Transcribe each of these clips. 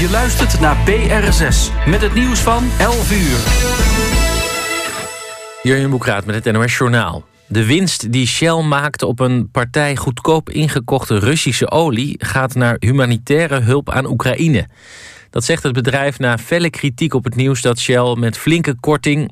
Je luistert naar BR6 met het nieuws van 11 uur. Jurjen Boekraat met het NOS Journaal. De winst die Shell maakte op een partij goedkoop ingekochte Russische olie gaat naar humanitaire hulp aan Oekraïne. Dat zegt het bedrijf na felle kritiek op het nieuws dat Shell met flinke korting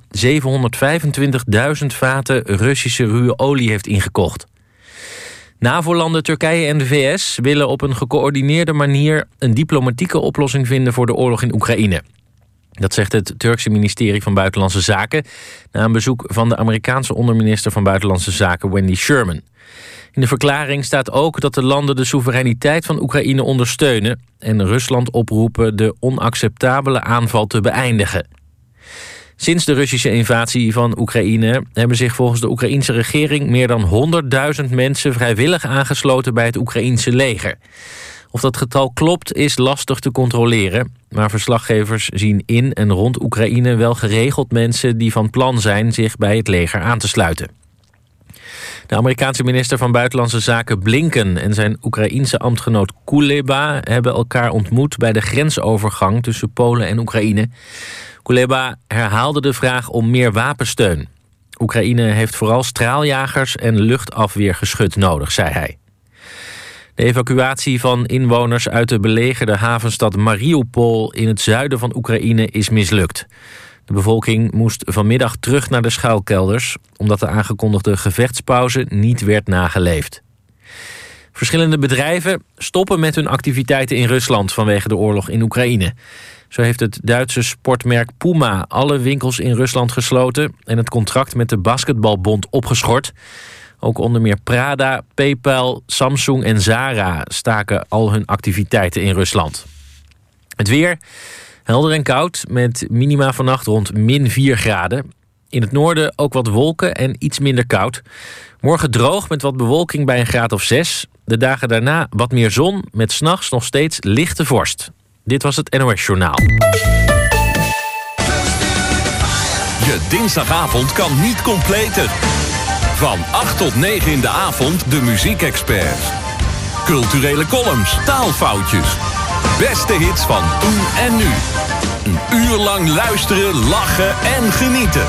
725.000 vaten Russische ruwe olie heeft ingekocht. NAVO-landen Turkije en de VS willen op een gecoördineerde manier een diplomatieke oplossing vinden voor de oorlog in Oekraïne. Dat zegt het Turkse ministerie van Buitenlandse Zaken na een bezoek van de Amerikaanse onderminister van Buitenlandse Zaken Wendy Sherman. In de verklaring staat ook dat de landen de soevereiniteit van Oekraïne ondersteunen en Rusland oproepen de onacceptabele aanval te beëindigen. Sinds de Russische invasie van Oekraïne hebben zich volgens de Oekraïense regering meer dan 100.000 mensen vrijwillig aangesloten bij het Oekraïense leger. Of dat getal klopt is lastig te controleren, maar verslaggevers zien in en rond Oekraïne wel geregeld mensen die van plan zijn zich bij het leger aan te sluiten. De Amerikaanse minister van Buitenlandse Zaken Blinken en zijn Oekraïense ambtgenoot Kuleba hebben elkaar ontmoet bij de grensovergang tussen Polen en Oekraïne. Kuleba herhaalde de vraag om meer wapensteun. Oekraïne heeft vooral straaljagers en luchtafweergeschut nodig, zei hij. De evacuatie van inwoners uit de belegerde havenstad Mariupol in het zuiden van Oekraïne is mislukt. De bevolking moest vanmiddag terug naar de schuilkelders, omdat de aangekondigde gevechtspauze niet werd nageleefd. Verschillende bedrijven stoppen met hun activiteiten in Rusland vanwege de oorlog in Oekraïne. Zo heeft het Duitse sportmerk Puma alle winkels in Rusland gesloten en het contract met de basketbalbond opgeschort. Ook onder meer Prada, PayPal, Samsung en Zara staken al hun activiteiten in Rusland. Het weer, helder en koud, met minima vannacht rond -4 graden. In het noorden ook wat wolken en iets minder koud. Morgen droog met wat bewolking bij een graad of 6. De dagen daarna wat meer zon, met 's nachts nog steeds lichte vorst. Dit was het NOS Journaal. Je dinsdagavond kan niet completer. Van 8 tot 9 in de avond de muziekexperts. Culturele columns, taalfoutjes. Beste hits van toen en nu. Een uur lang luisteren, lachen en genieten.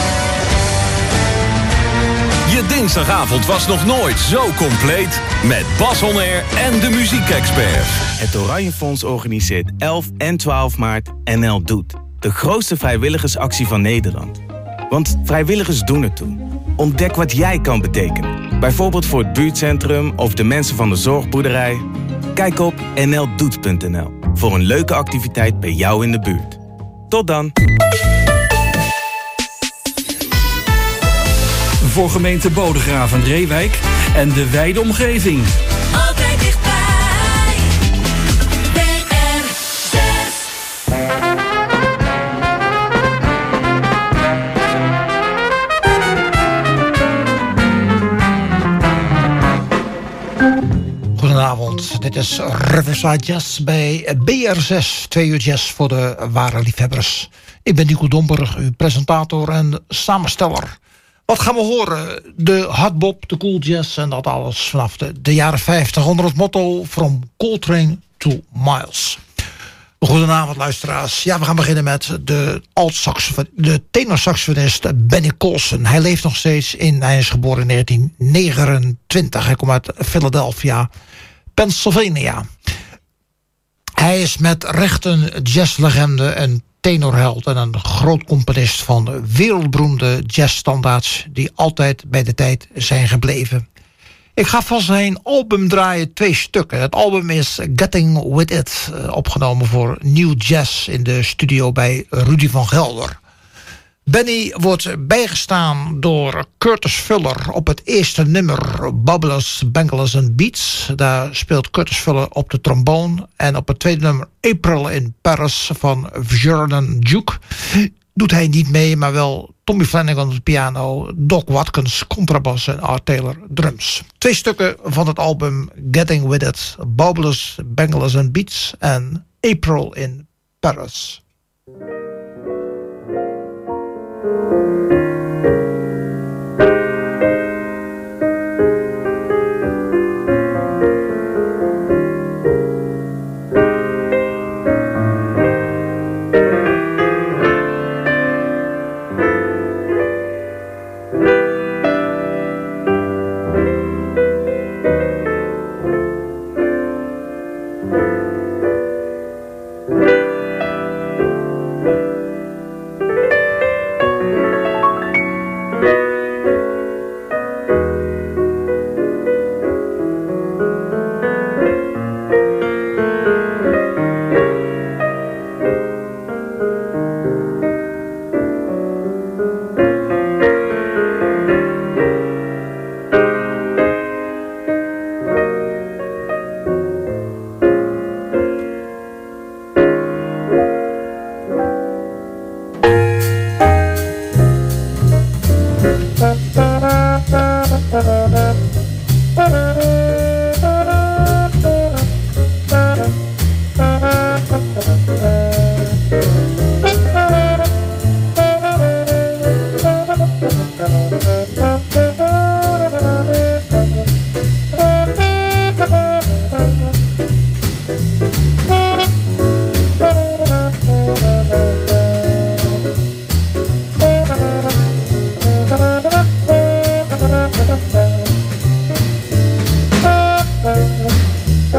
Je dinsdagavond was nog nooit zo compleet. Met Bas On Air en de muziekexperts. Het Oranje Fonds organiseert 11 en 12 maart NL Doet. De grootste vrijwilligersactie van Nederland. Want vrijwilligers doen ertoe. Ontdek wat jij kan betekenen. Bijvoorbeeld voor het buurtcentrum of de mensen van de zorgboerderij. Kijk op nldoet.nl voor een leuke activiteit bij jou in de buurt. Tot dan! Voor gemeente Bodegraven, Reewijk en de wijde omgeving. Altijd dichtbij. BR6. Goedenavond, dit is Riverside Jazz bij BR6. 2 uur jazz voor de ware liefhebbers. Ik ben Nico Domburg, uw presentator en samensteller. Wat gaan we horen? De hardbop, de cool jazz en dat alles vanaf de jaren 50... onder het motto From Coltrane to Miles. Goedenavond luisteraars. Ja, we gaan beginnen met de tenorsaxofonist Benny Colson. Hij leeft nog steeds hij is geboren in 1929. Hij komt uit Philadelphia, Pennsylvania. Hij is met recht een jazzlegende, een tenorheld en een groot componist van wereldberoemde jazzstandaards die altijd bij de tijd zijn gebleven. Ik ga van zijn album draaien 2 stukken. Het album is Getting With It, opgenomen voor New Jazz in de studio bij Rudy van Gelder. Benny wordt bijgestaan door Curtis Fuller op het eerste nummer Bubbles, Bangles and Beats. Daar speelt Curtis Fuller op de trombone. En op het tweede nummer April in Paris van Jordan Duke doet hij niet mee, maar wel Tommy Flanagan op de piano, Doc Watkins contrabas en Art Taylor drums. 2 stukken van het album Getting With It, Bubbles, Bangles and Beats en April in Paris.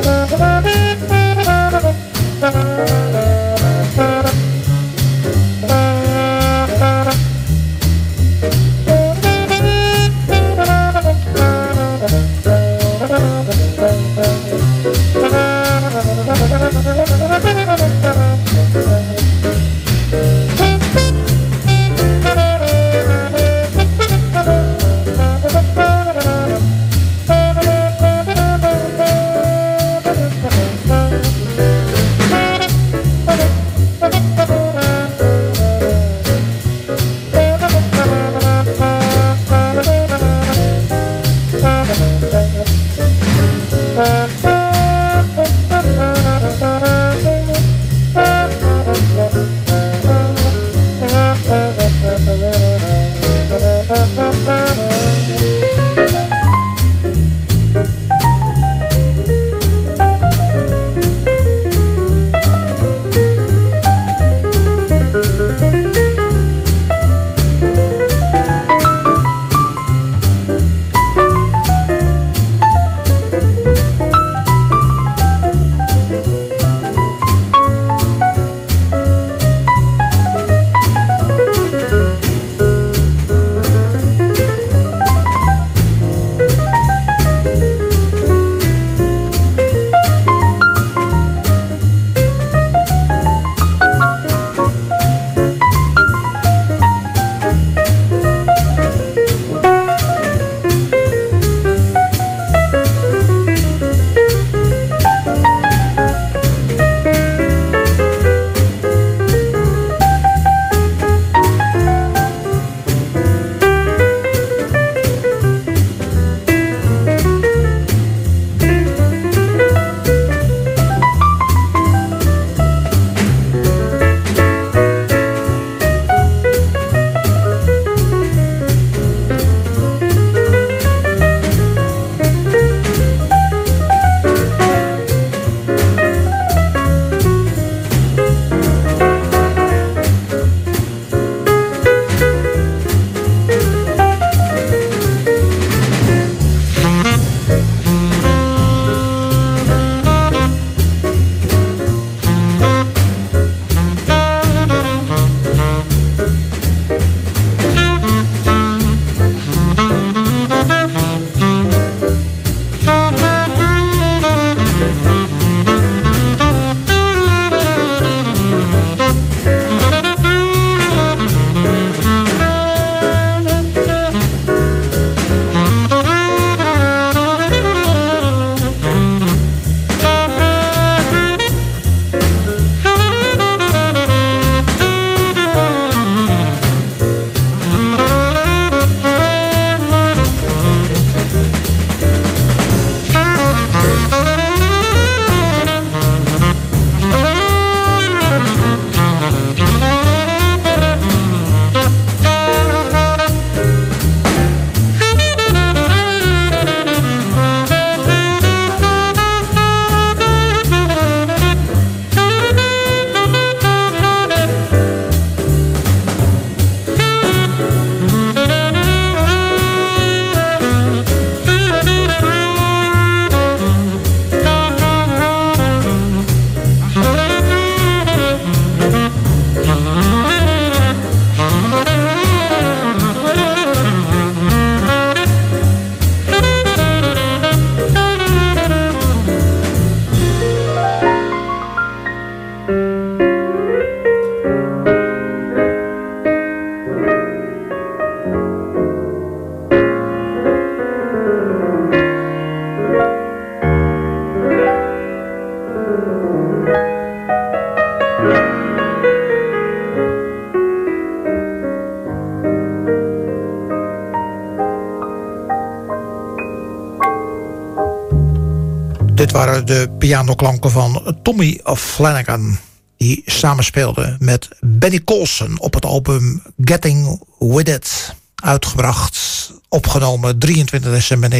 Dit waren de pianoklanken van Tommy Flanagan, die samenspeelde met Benny Colson op het album Getting With It, uitgebracht, opgenomen 23 december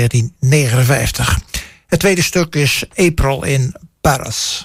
1959. Het tweede stuk is April in Paris.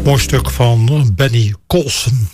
Mooi stuk van Benny Colson.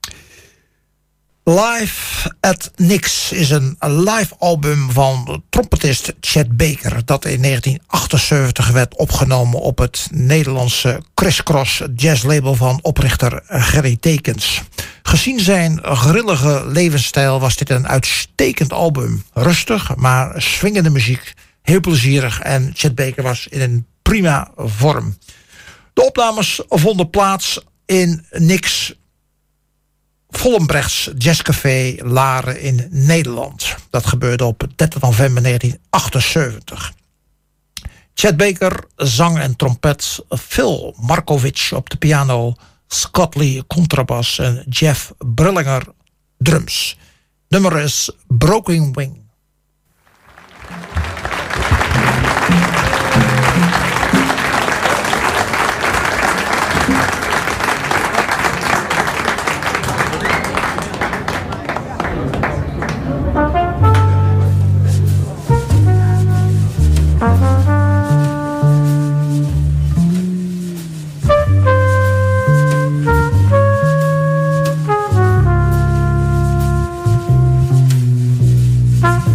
Live at Nix is een live album van trompetist Chet Baker, dat in 1978 werd opgenomen op het Nederlandse Criss-Cross jazzlabel van oprichter Gerry Tekens. Gezien zijn grillige levensstijl was dit een uitstekend album. Rustig, maar swingende muziek, heel plezierig en Chet Baker was in een prima vorm. De opnames vonden plaats in Nix Vollenbrechts Jazzcafé Laren in Nederland. Dat gebeurde op 30 november 1978. Chet Baker, zang en trompet, Phil Markovich op de piano, Scott Lee contrabas en Jeff Brillinger drums. Nummer is Broken Wing. Bye.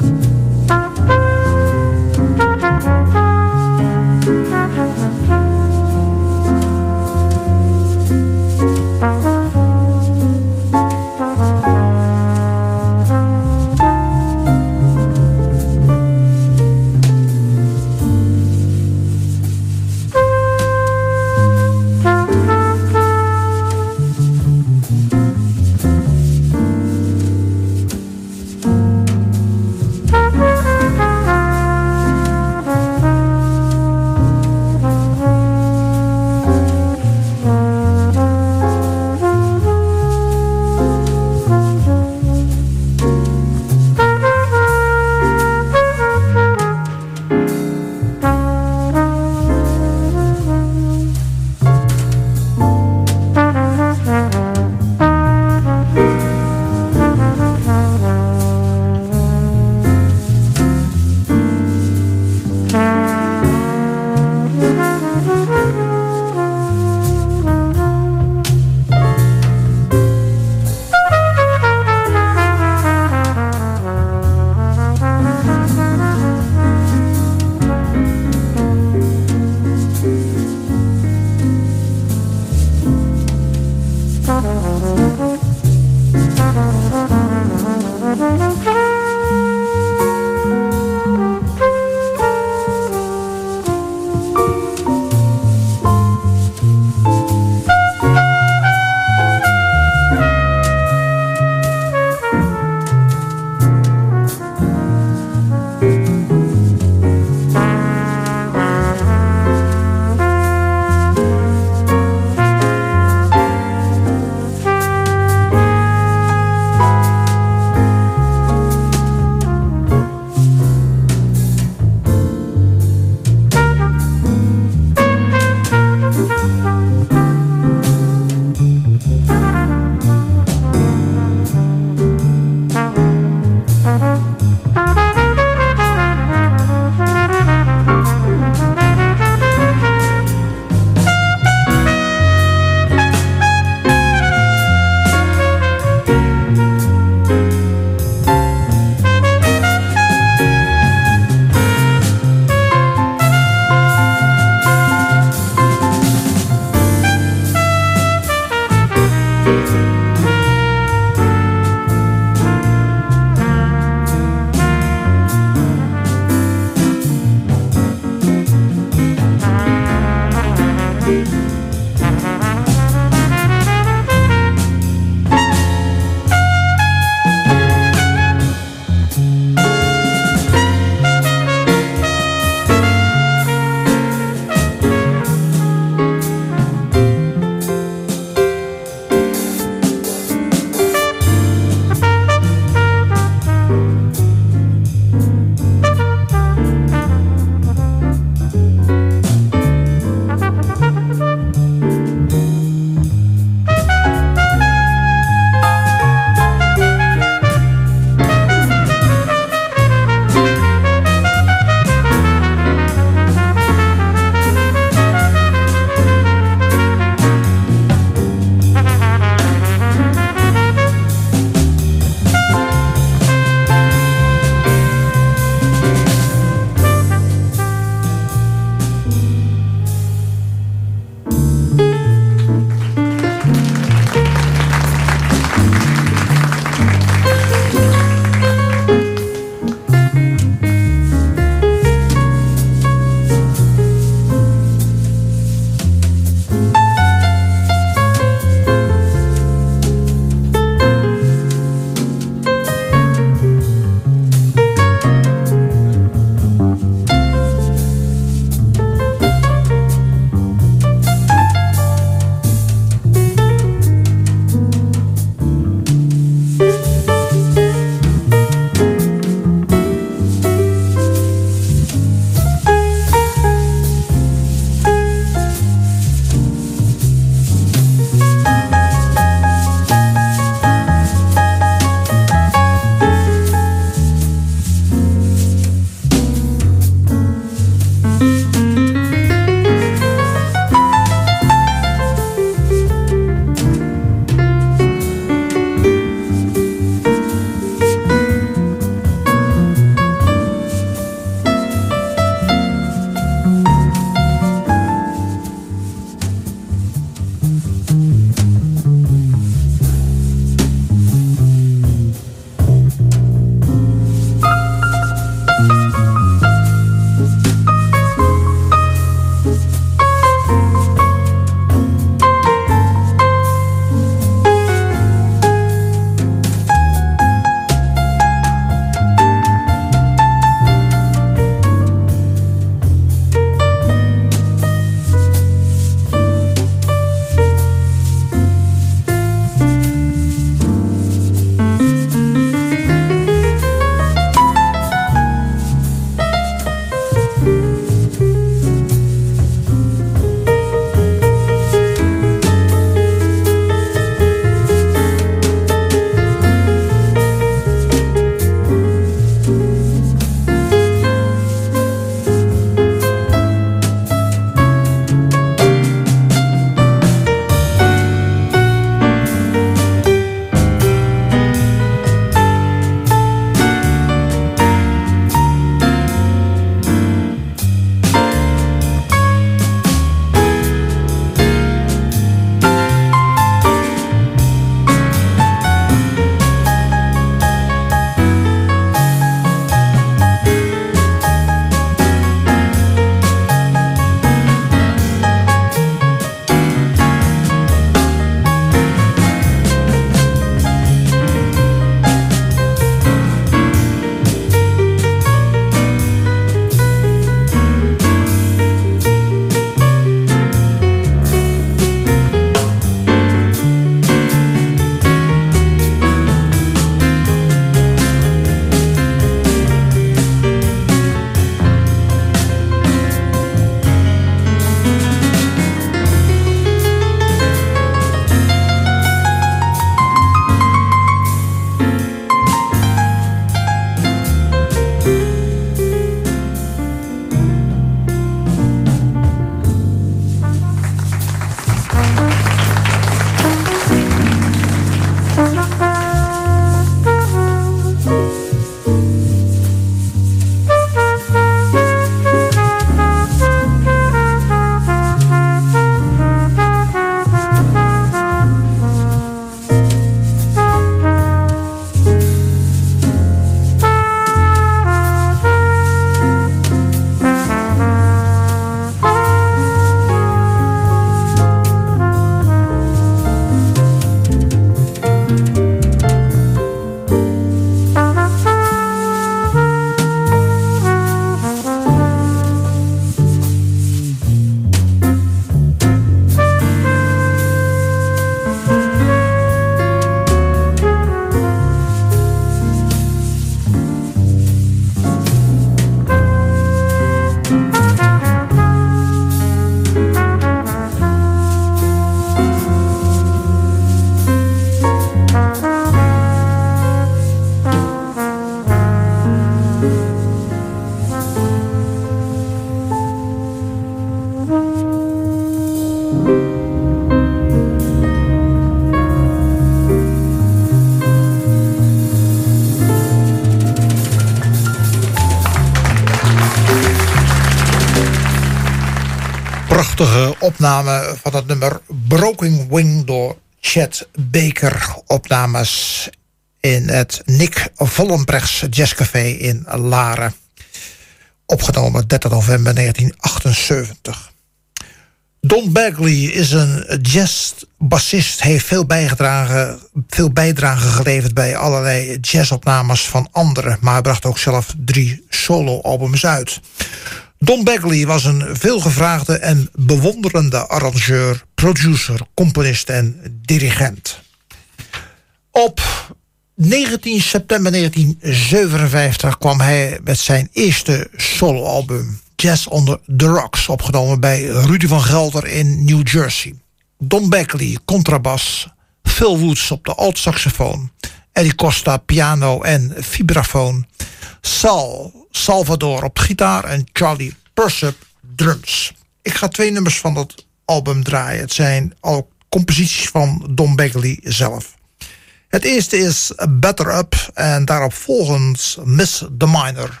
prachtige opname van het nummer Broken Wing door Chet Baker. Opnames in het Nick Vollenbrechts Jazzcafé in Laren. Opgenomen 30 november 1978. Don Bagley is een jazzbassist. Heeft veel bijdrage geleverd bij allerlei jazzopnames van anderen. Maar hij bracht ook zelf 3 soloalbums uit. Don Bagley was een veelgevraagde en bewonderende arrangeur, producer, componist en dirigent. Op 19 september 1957 kwam hij met zijn eerste soloalbum, Jazz on the Rocks, opgenomen bij Rudy van Gelder in New Jersey. Don Bagley, contrabas, Phil Woods op de altsaxofoon, Eddie Costa piano en vibrafoon, Salvador op gitaar en Charlie Persip drums. Ik ga 2 nummers van dat album draaien. Het zijn al composities van Don Bagley zelf. Het eerste is Better Up en daarop volgens Miss the Minor.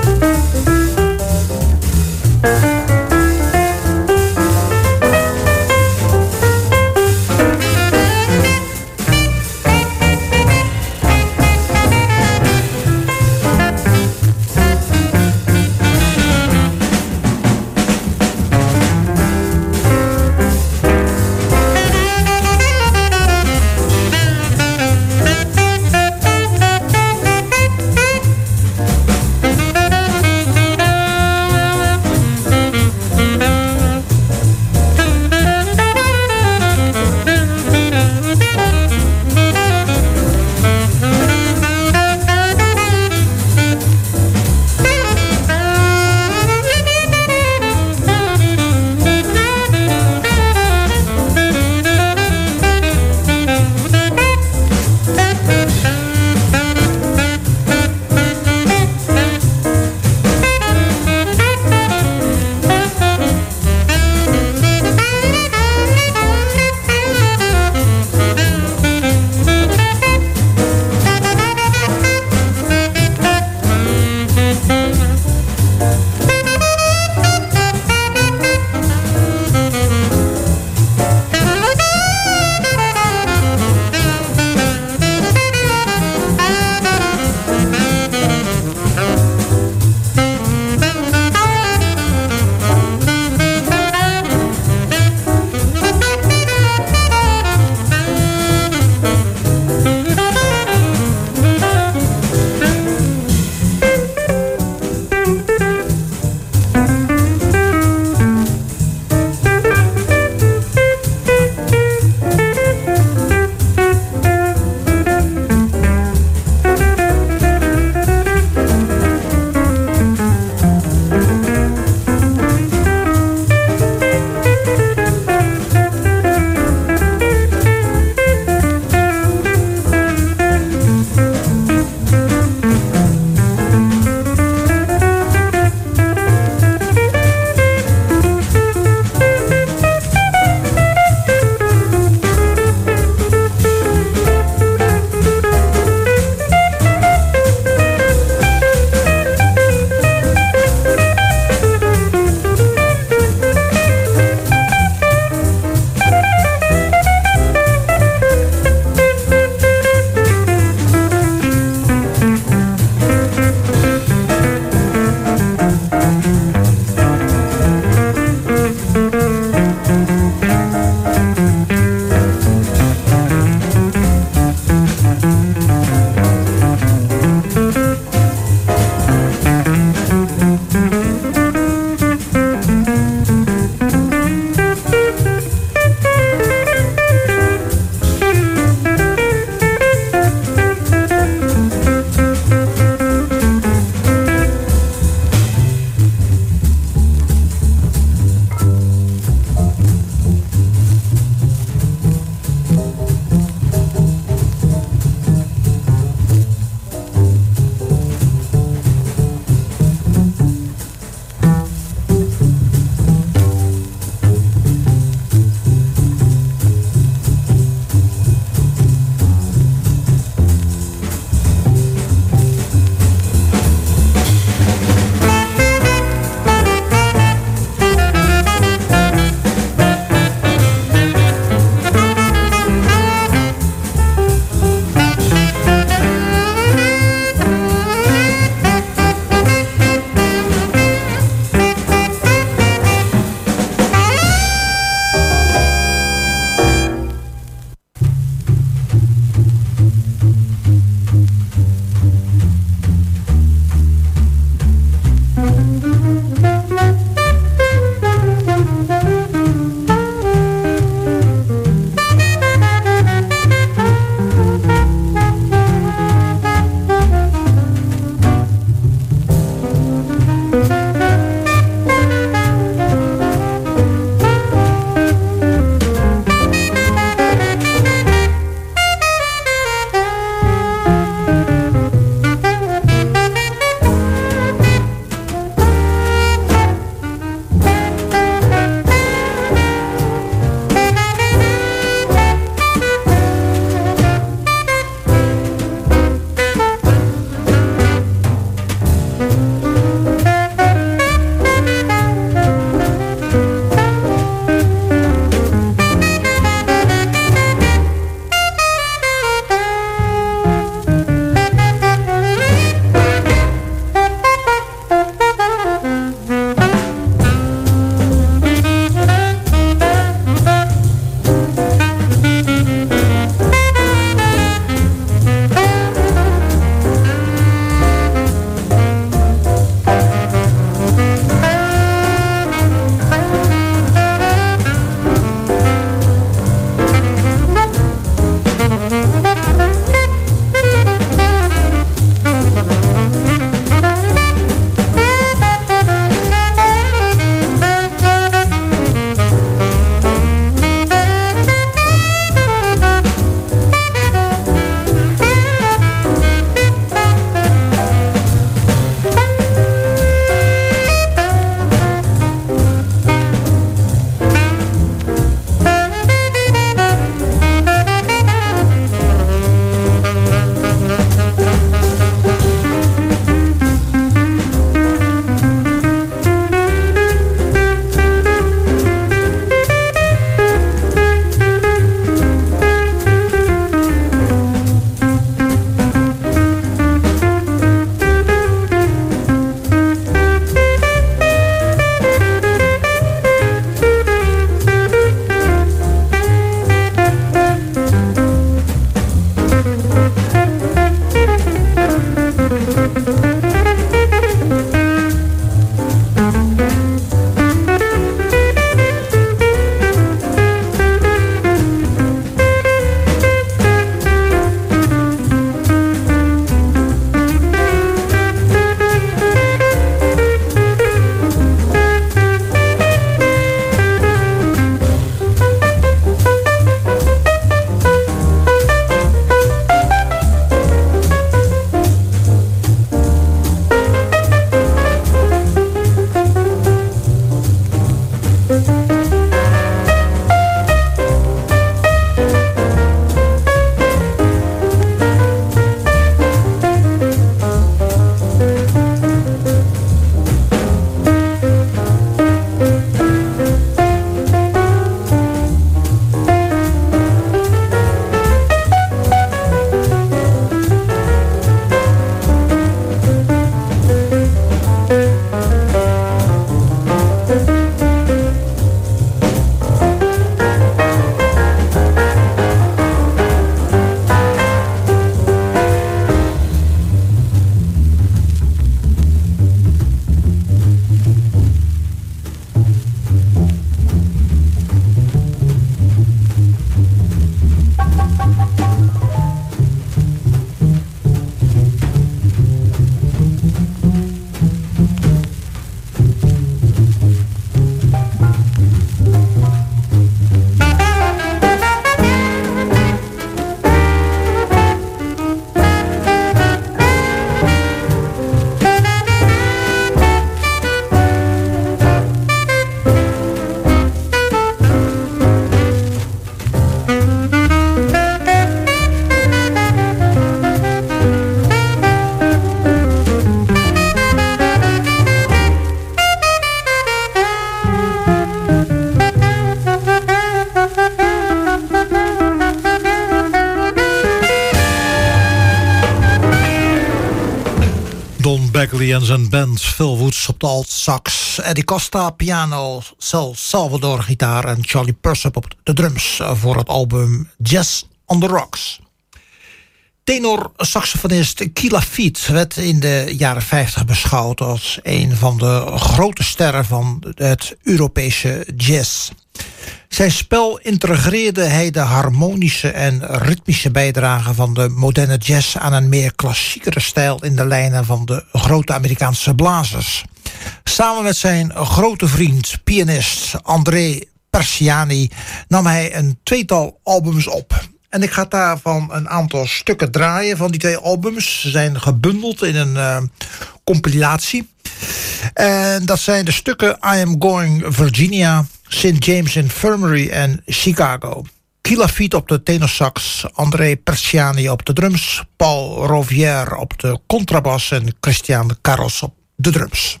Bagley en zijn band, Phil Woods op de alt-sax, Eddie Costa piano, Salvador gitaar en Charlie Persip op de drums voor het album Jazz on the Rocks. Tenor-saxofonist Guy Lafitte werd in de jaren 50 beschouwd als een van de grote sterren van het Europese jazz. Zijn spel integreerde hij de harmonische en ritmische bijdrage van de moderne jazz aan een meer klassiekere stijl in de lijnen van de grote Amerikaanse blazers. Samen met zijn grote vriend, pianist André Persiani, nam hij een tweetal albums op. En ik ga daarvan een aantal stukken draaien van die twee albums. Ze zijn gebundeld in een compilatie. En dat zijn de stukken I Am Going Virginia, St. James Infirmary en Chicago. Guy Lafitte op de tenorsax, André Persiani op de drums, Paul Rovière op de contrabas en Christian Carros op de drums.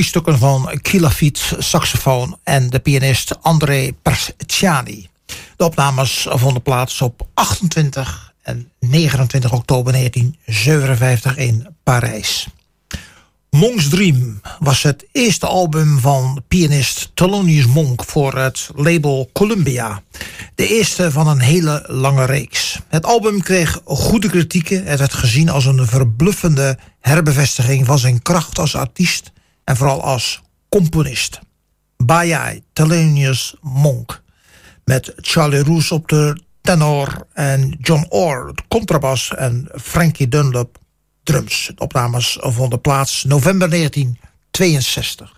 stukken van Kilafiet, saxofoon en de pianist André Persciani. De opnames vonden plaats op 28 en 29 oktober 1957 in Parijs. Monk's Dream was het eerste album van pianist Thelonious Monk voor het label Columbia. De eerste van een hele lange reeks. Het album kreeg goede kritieken. Het werd gezien als een verbluffende herbevestiging van zijn kracht als artiest en vooral als componist. Bye Thelonious Monk. Met Charlie Roos op de tenor en John Orr op contrabas en Frankie Dunlop drums. De opnames vonden plaats november 1962.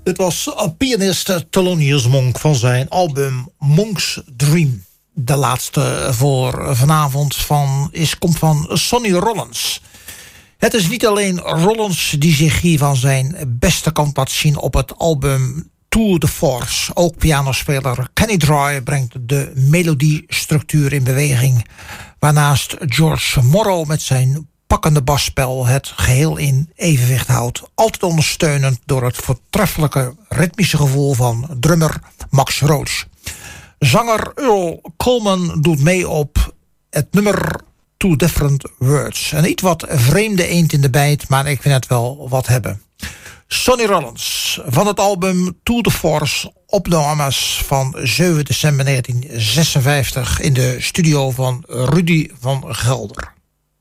Dit was pianist Thelonious Monk van zijn album Monk's Dream. De laatste voor vanavond komt van Sonny Rollins. Het is niet alleen Rollins die zich hier van zijn beste kant laat zien op het album Tour de Force. Ook pianospeler Kenny Dry brengt de melodiestructuur in beweging, waarnaast George Morrow met zijn pakkende basspel het geheel in evenwicht houdt. Altijd ondersteunend door het voortreffelijke ritmische gevoel van drummer Max Roach. Zanger Earl Coleman doet mee op het nummer Two Different Words. Een iets wat vreemde eend in de bijt, maar ik vind het wel wat hebben. Sonny Rollins van het album Tour de Force, opnames van 7 december 1956 in de studio van Rudy van Gelder.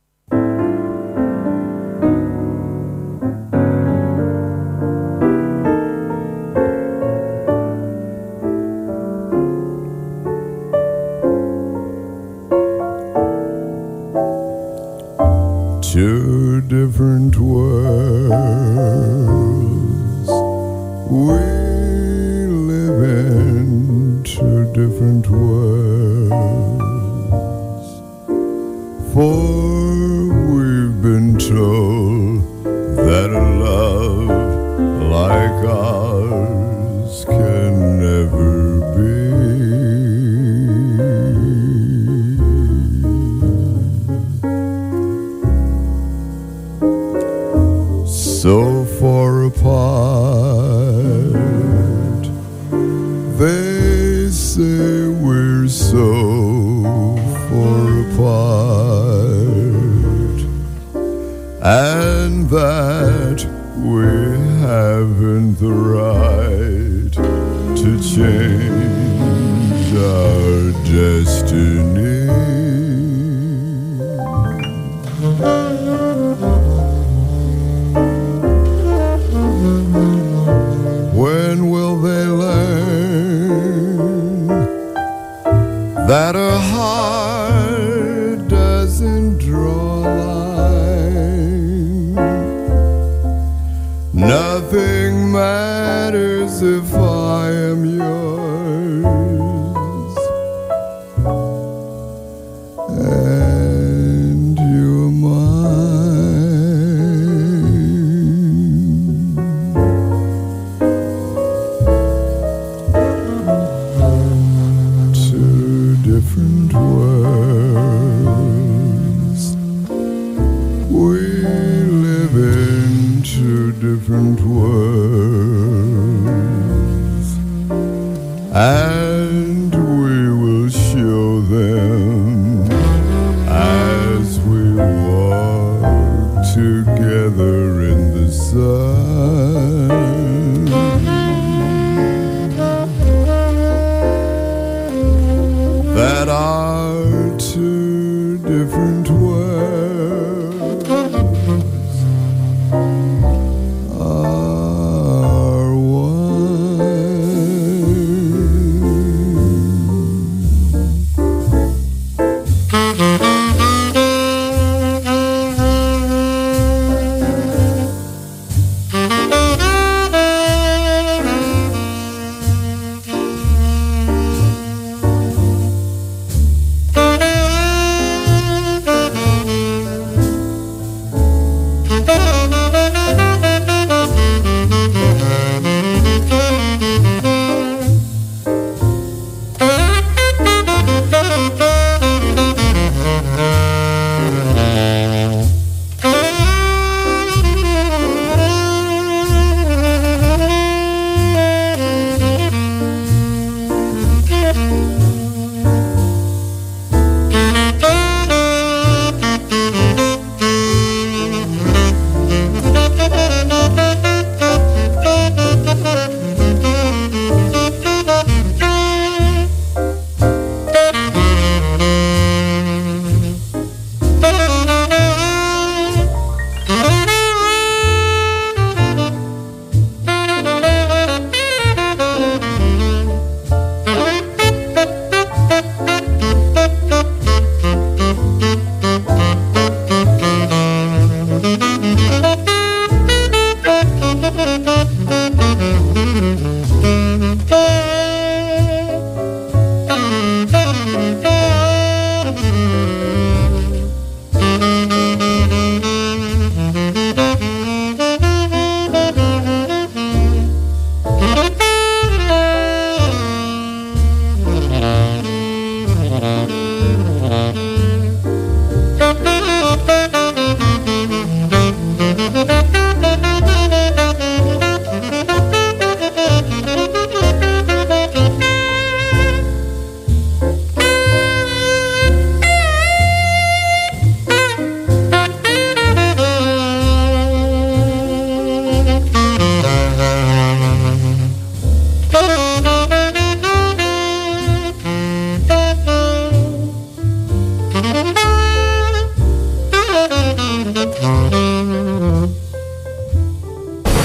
Two different worlds we live in, two different worlds, for we've been told that a love like ours can never be. So far apart, they say we're so far apart, and that we haven't the right to change our destiny. When will they learn that a heart doesn't draw a line? Nothing matters if I am yours and you're mine. Different worlds we live in, two different worlds, and